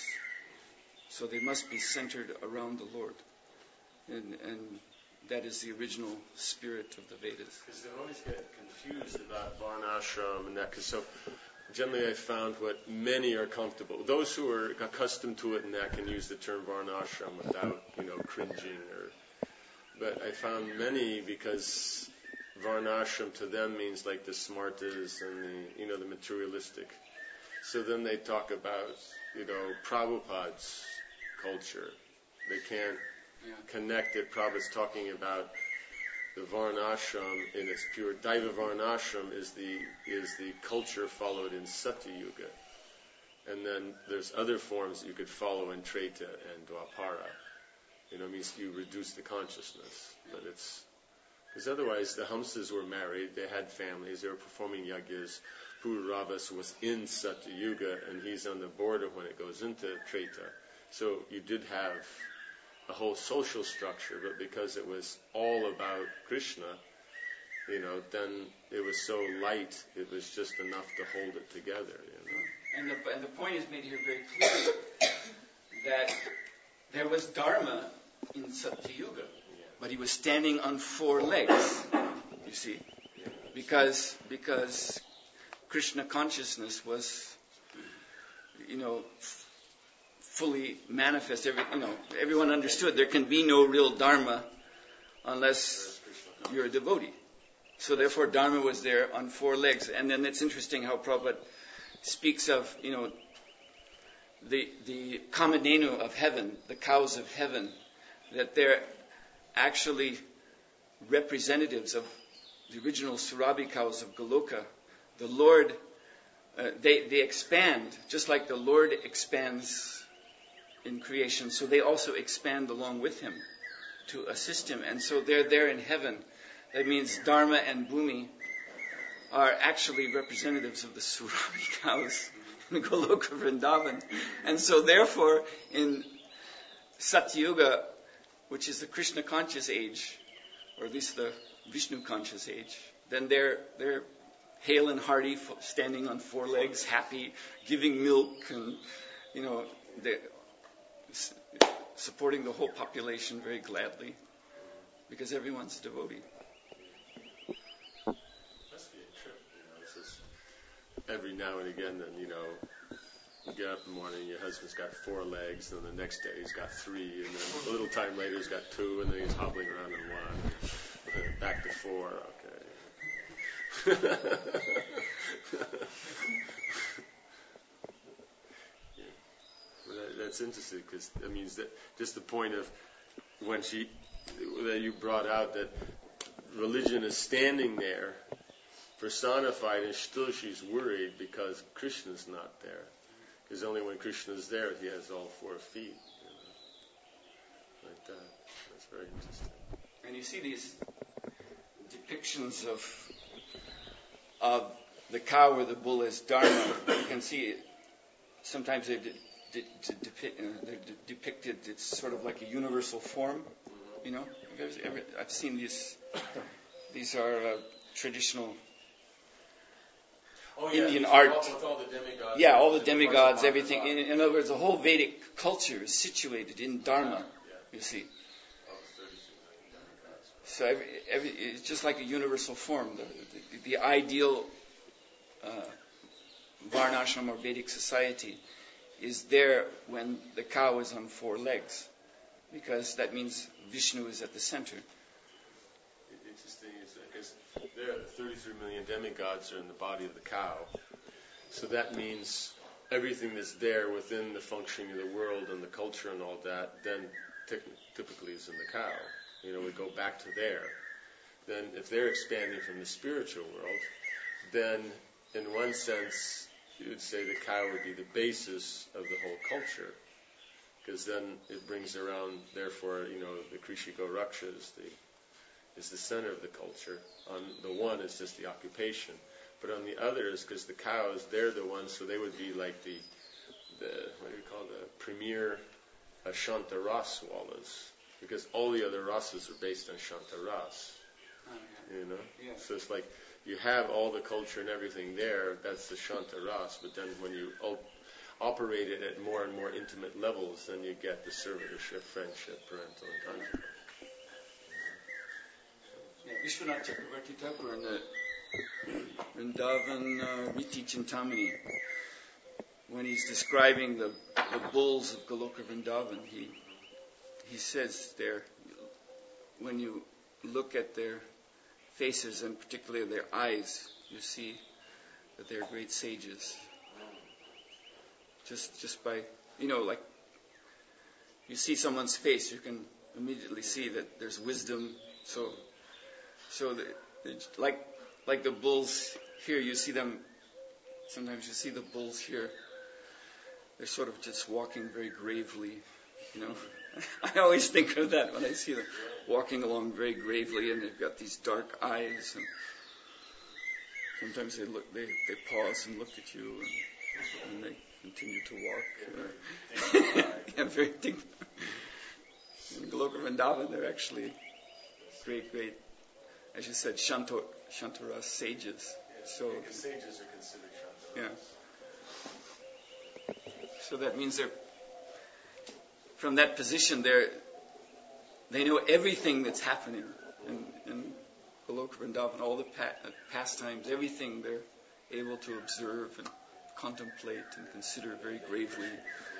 So they must be centered around the Lord. And, and that is the original spirit of the Vedas. Because they always get confused about varnashram and that. Because so generally I found what many are comfortable. Those who are accustomed to it and that can use the term varnashram without, you know, cringing. Or. But I found many, because varnashram to them means like the smartas and the, you know, the materialistic. So then they talk about, you know, Prabhupada's culture. They can't yeah. connect it. Prabhupada's talking about the varnashram in its pure. Daiva varnashram is the is the culture followed in Satya Yuga. And then there's other forms that you could follow in Treta and Dwapara. You know, it means you reduce the consciousness. But it's, because otherwise the Hamsas were married, they had families, they were performing yagyas. Pururavas was in Satya Yuga, and he's on the border when it goes into Treta. So you did have a whole social structure, but because it was all about Krishna, you know, then it was so light, it was just enough to hold it together, you know. And the, and the point is made here very clearly that there was Dharma in Satya Yuga, yeah. but he was standing on four legs, you see, yeah. because because Krishna consciousness was, you know, f- fully manifest. Every, you know, everyone understood there can be no real Dharma unless you're a devotee. So therefore, Dharma was there on four legs. And then it's interesting how Prabhupada speaks of, you know, the the Kamadhenu of heaven, the cows of heaven, that they're actually representatives of the original Surabhi cows of Goloka. The Lord, uh, they, they expand, just like the Lord expands in creation, so they also expand along with Him to assist Him. And so they're there in heaven. That means Dharma and Bhumi are actually representatives of the Surabhi cows in Goloka Vrindavan. And so therefore, in Satyuga, which is the Krishna conscious age, or at least the Vishnu conscious age, then they're they're hale and hearty, standing on four legs, happy, giving milk, and you know, they're supporting the whole population very gladly, because everyone's a devotee. Must be a trip, you know. It's just every now and again, then you know, you get up in the morning, your husband's got four legs, and then the next day he's got three, and then a little time later he's got two, and then he's hobbling around in one, and then back to four. Okay. Yeah. Well, that, that's interesting, because that means that just the point of when she that you brought out, that religion is standing there personified, and still she's worried because Krishna's not there. Because only when Krishna's there, he has all four feet. You know, like that. That's very interesting. And you see these depictions of of the cow or the bull as Dharma. You can see it. Sometimes they're, de- de- de- depi- uh, they're de- depicted. It's sort of like a universal form. You know, I've, ever, I've seen these. These are uh, traditional. Oh, yeah, Indian with art. All, with all the demigods. Yeah, all the demigods, everything. In, in other words, the whole Vedic culture is situated in Dharma, Yeah. you see. All the thirty-two million demigods. So every, every, it's just like a universal form. The, the, the ideal uh, Varnashram or Vedic society is there when the cow is on four legs, because that means Vishnu is at the center. Interesting is because there the thirty-three million demigods are in the body of the cow. So that means everything that's there within the functioning of the world and the culture and all that, then t- typically is in the cow. You know, we go back to there. Then if they're expanding from the spiritual world, then in one sense you would say the cow would be the basis of the whole culture. Because then it brings around, therefore, you know, the Krishiko Raksha is the is the center of the culture. On the one, it's just the occupation. But on the other is because the cows, they're the ones, so they would be like the, the what do you call the premier uh, Shanta Ras Walas. Because all the other rasas are based on Shanta Ras. Oh, yeah. You know? Yeah. So it's like you have all the culture and everything there, that's the Shanta Ras, but then when you op- operate it at more and more intimate levels, then you get the servitorship, friendship, parental, and conjugal. Yeah, Vishwanath Chakravarti Thakur in the Vrindavan uh, Riti Chintamani, when he's describing the, the bulls of Goloka Vrindavan, he he says there, when you look at their faces and particularly their eyes, you see that they're great sages. Just just by, you know, like you see someone's face, you can immediately see that there's wisdom. So, so the, it's like like the bulls here, you see them. Sometimes you see the bulls here. They're sort of just walking very gravely, you know. I always think of that when I see them walking along very gravely, and they've got these dark eyes. And sometimes they look, they, they pause and look at you, and, and they continue to walk. You know. Yeah, very dignified. In Goloka Vrindavan, they're actually great, great, as you said, Shanto, Shantaras sages. So because sages are considered Shantaras. yeah. So that means they're, from that position, they're, they know everything that's happening in, in Goloka Vrindavan, all the pa- pastimes, everything they're able to observe and contemplate and consider very gravely.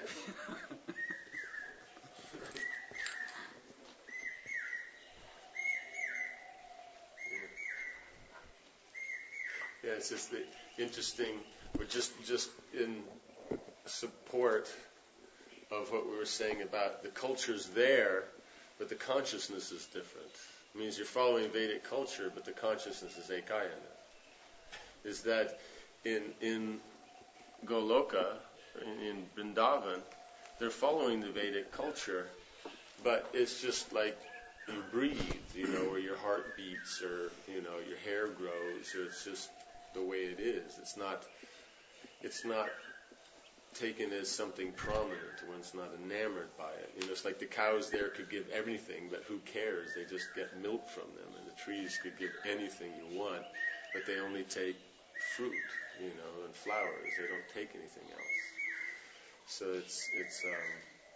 Yeah, it's just the interesting, but just just in support of what we were saying about the culture's there, but the consciousness is different. It means you're following Vedic culture, but the consciousness is Ekayana. Is that in in Goloka, in, in Vrindavan, they're following the Vedic culture, but it's just like you breathe, you know, or your heart beats, or you know, your hair grows, or it's just the way it is. It's not. It's not taken as something prominent. One's not enamored by it. You know, it's like the cows there could give everything, but who cares? They just get milk from them, and the trees could give anything you want, but they only take fruit, you know, and flowers. They don't take anything else. So it's it's um,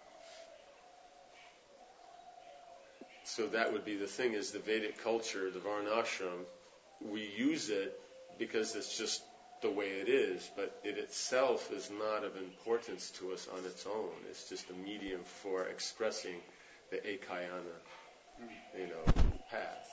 so that would be the thing, is the Vedic culture, the Varnashram, we use it because it's just the way it is, but it itself is not of importance to us on its own. It's just a medium for expressing the Ekayana, you know, path.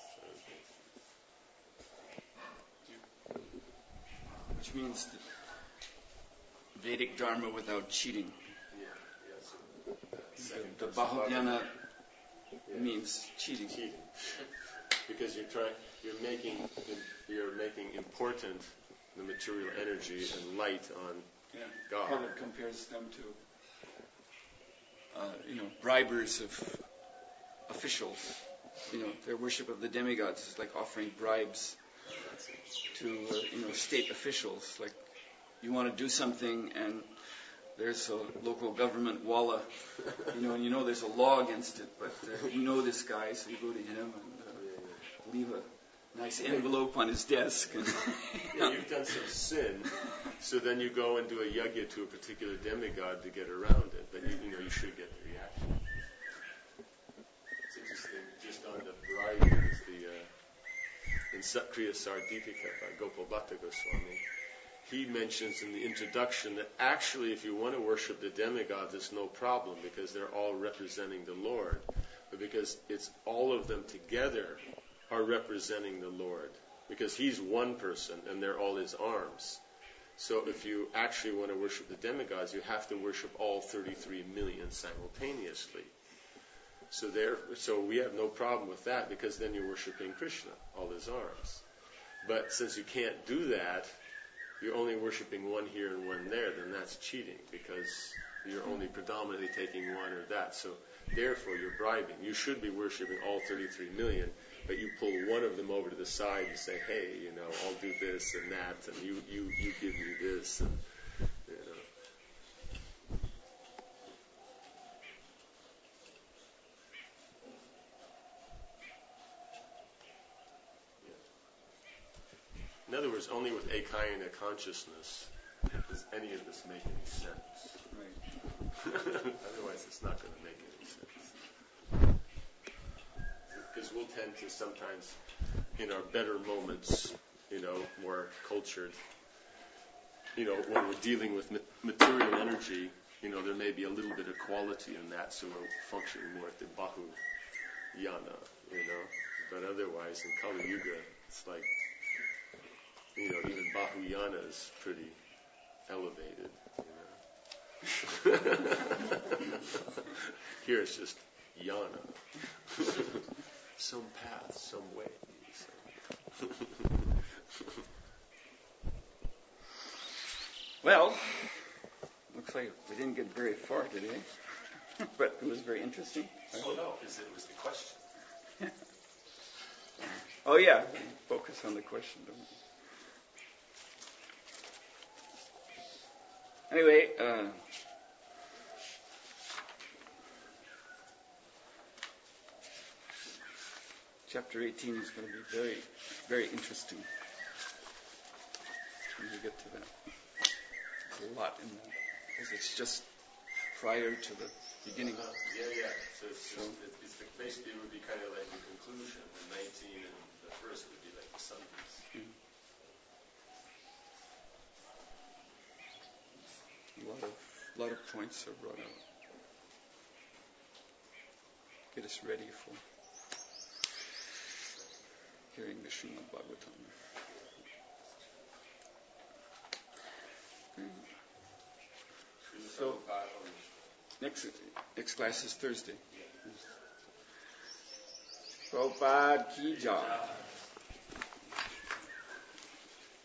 Which means the Vedic Dharma without cheating. Yeah, yes. The, the Bahuyana yeah. means cheating. Cheating, because you're trying, you're making, you're making important the material energy and light on yeah. God. Paula compares them to, uh, you know, bribers of officials. You know, their worship of the demigods is like offering bribes to, uh, you know, state officials. Like, you want to do something, and there's a local government walla, you know, and you know there's a law against it, but uh, you know this guy, so you go to him and uh, leave a nice envelope on his desk. And yeah, you've done some sin, so then you go and do a yajna to a particular demigod to get around it, but you, you know you should get the reaction. It's interesting, just on the bride, is the uh, in Sakriya Sardipika by Gopal Bhatta Goswami, he mentions in the introduction that actually if you want to worship the demigods, it's no problem because they're all representing the Lord, but because it's all of them together are representing the Lord, because He's one person and they're all His arms. So if you actually want to worship the demigods, you have to worship all thirty-three million simultaneously. So there, so we have no problem with that, because then you're worshiping Krishna, all His arms. But since you can't do that, you're only worshiping one here and one there, then that's cheating, because you're only predominantly taking one or that. So therefore you're bribing. You should be worshiping all thirty-three million, but you pull one of them over to the side and say, hey, you know, I'll do this and that, and you, you, you give me this, and, you know. Yeah. In other words, only with Ekayana consciousness does any of this make any sense. Right. Otherwise, it's not going to make any sense. Because we'll tend to sometimes, in our better moments, you know, more cultured, you know, when we're dealing with ma- material energy, you know, there may be a little bit of quality in that, so we're functioning more at the Bahuyana, you know. But otherwise, in Kali Yuga, it's like, you know, even Bahuyana is pretty elevated, you know. Here it's just yana. Some path, some way. Well, looks like we didn't get very far today, but it was very interesting. Oh no, because it was the question. Oh yeah, focus on the question, don't we? Anyway, uh, chapter eighteen is going to be very, very interesting when we get to that. There's a lot in that, because it's just prior to the beginning. Uh, yeah, yeah. So it's, just, so it, it's the, basically it would be kind of like the conclusion. The nineteen and the first would be like the summaries. Mm. A lot of, lot of points are brought out. Get us ready for hearing the Srimad Bhagavatam. Okay. So, next next class is Thursday. Prabhupada ki jai.